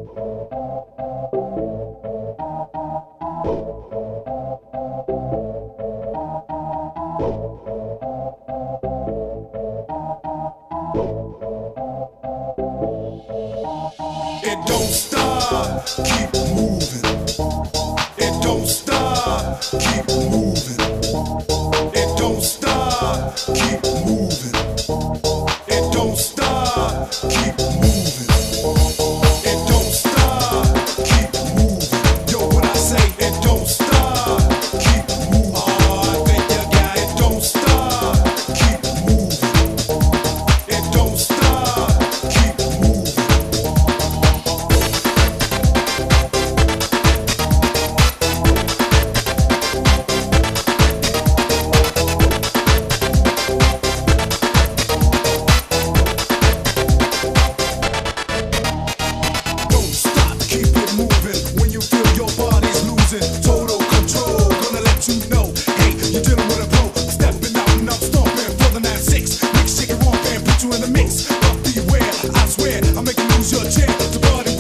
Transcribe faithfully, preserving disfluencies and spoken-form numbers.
It don't stop, keep moving. It don't stop, keep moving. It don't stop, keep moving. It don't stop, keep moving. It don't stop, keep moving. Yo, what I say, it don't stop, keep moving. Oh, I think you got it. Don't stop, keep moving. It don't stop, keep moving. Total control, gonna let you know. Hey, you're dealing with a pro. Stepping out and I'm stomping for the nine six. Mix, shake it, romp and put you in the mix. But beware, I swear, I'm making you lose your chair. The party